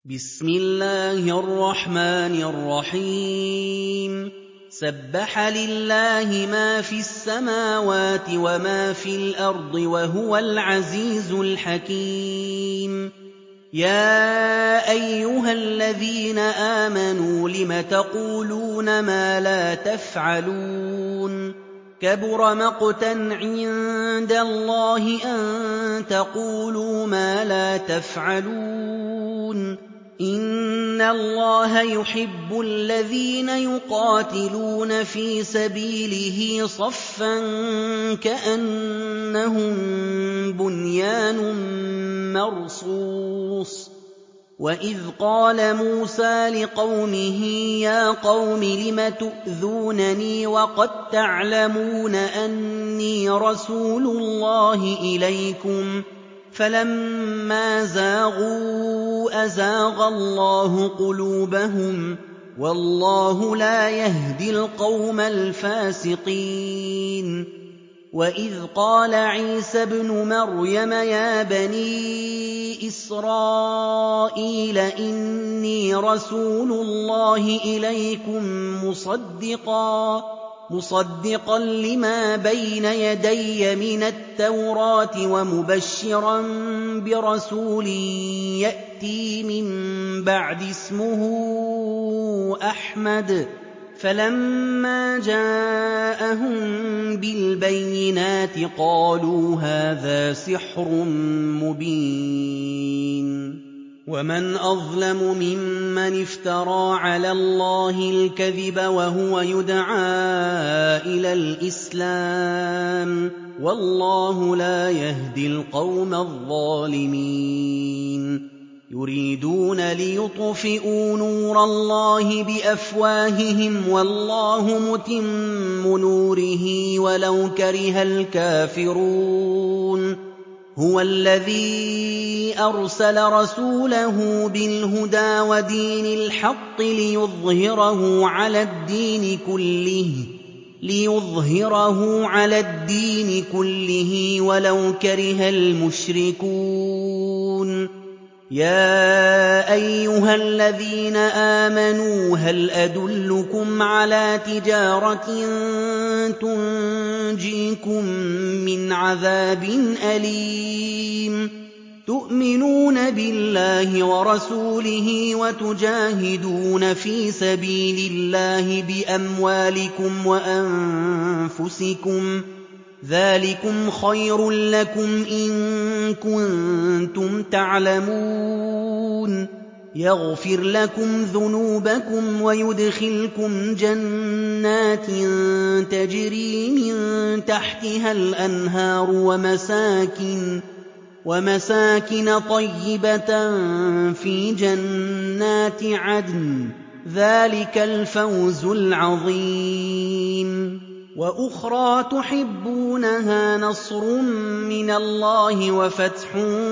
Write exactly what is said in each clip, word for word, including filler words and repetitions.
بسم الله الرحمن الرحيم سبح لله ما في السماوات وما في الأرض وهو العزيز الحكيم يا أيها الذين آمنوا لم تقولون ما لا تفعلون كبر مقتا عند الله أن تقولوا ما لا تفعلون إن الله يحب الذين يقاتلون في سبيله صفا كأنهم بنيان مرصوص وإذ قال موسى لقومه يا قوم لم تؤذونني وقد تعلمون أني رسول الله إليكم فلما زاغوا أزاغ الله قلوبهم والله لا يهدي القوم الفاسقين وإذ قال عيسى ابن مريم يا بني إسرائيل إني رسول الله إليكم مصدقا مصدقا لما بين يدي من التوراة ومبشرا برسول يأتي من بعد اسمه أحمد فلما جاءهم بالبينات قالوا هذا سحر مبين ومن أظلم ممن افترى على الله الكذب وهو يدعى إلى الإسلام والله لا يهدي القوم الظالمين يريدون ليطفئوا نور الله بأفواههم والله متم نوره ولو كره الكافرون هو الذي أرسل رسوله بالهدى ودين الحق ليظهره على الدين كله ليظهره على الدين كله ولو كره المشركون يا أيها الذين آمنوا هل أدلكم على تجارة تنجيكم من عذاب أليم تؤمنون بالله ورسوله وتجاهدون في سبيل الله بأموالكم وأنفسكم ذلكم خير لكم إن كنتم تعلمون يغفر لكم ذنوبكم ويدخلكم جنات تجري من تحتها الأنهار ومساكن ومساكن طيبة في جنات عدن ذلك الفوز العظيم وأخرى تحبونها نصر من الله وفتح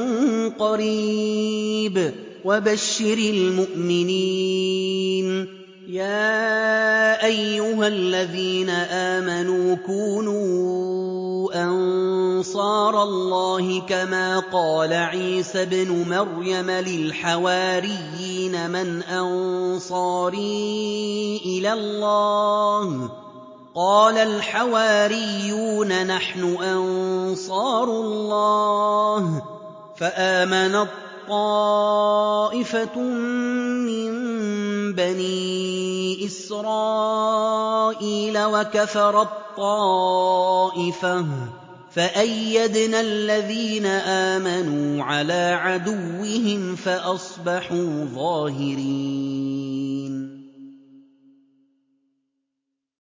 قريب وبشر المؤمنين يا أيها الذين آمنوا كونوا أنصار الله كما قال عيسى ابن مريم للحواريين من أنصاري إلى الله قال الحواريون نحن أنصار الله فآمنت طائفة من بني إسرائيل وكفرت طائفة فأيدنا الذين آمنوا على عدوهم فأصبحوا ظاهرين